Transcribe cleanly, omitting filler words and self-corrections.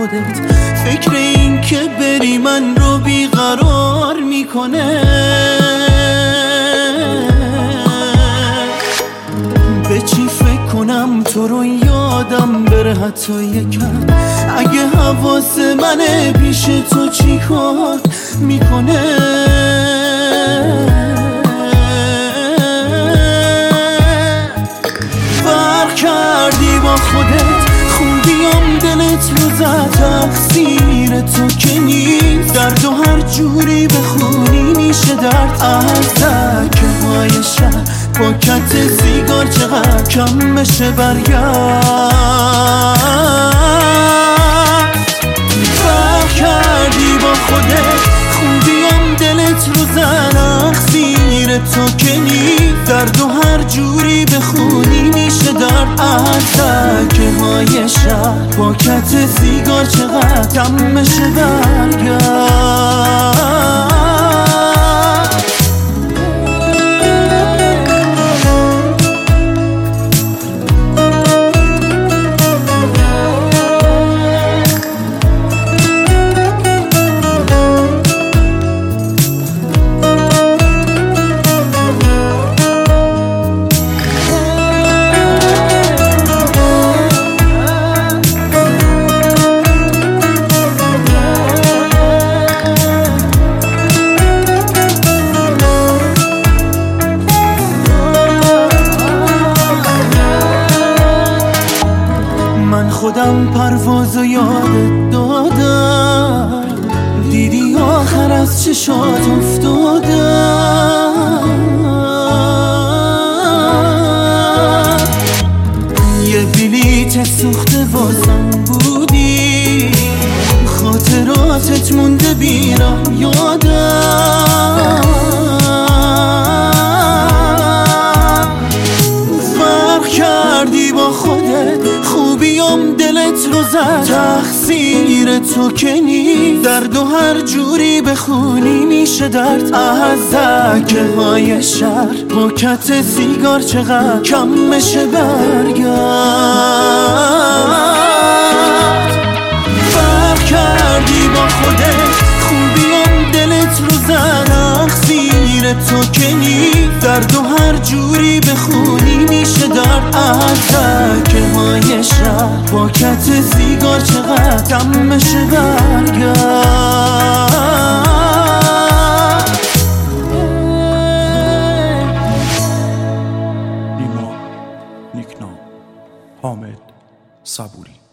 خودت. فکر این که بری من رو بیقرار میکنه. به چی فکر کنم تو رو یادم بره حتی یکم؟ اگه حواس منه پیش تو چی کار میکنه؟ فرق کردی با خودت، خوبیام دلت رو زد، تقصیر تو که نیست. درد و هر جوری بخونی میشه درد. از دکه های شهر پاکت سیگار چقدر کم بشه برگرد. فرق کردی با خودت، خوبیام دلت رو زد، تقصیر تو که نیست. درد و هر جوری بخونی میشه درد. از دکه های شهر پاکت سیگار چقدر کم بشه برگرد. من خودم پرواز و یادت دادم، دیدی آخر از چشات افتادم. یه بلیت سوخته واسم بودی، خاطراتت مونده بیرم یادم. فرق کردی با خودت، خوبیام دلت رو زد، تقصیر تو که نیست. درد و هر جوری بخونی میشه درد. از دکه های شهر پاکت سیگار چقدر کم بشه برگرد. فرق کردی با خودت، خوبیام دلت رو زد، تقصیر تو که نیست. درد و هر جوری بخونی میشه درد. از دکه های شهر پاکت سیگار چقدر کم بشه برگرد. نیما نیکنام، حامد صبوری.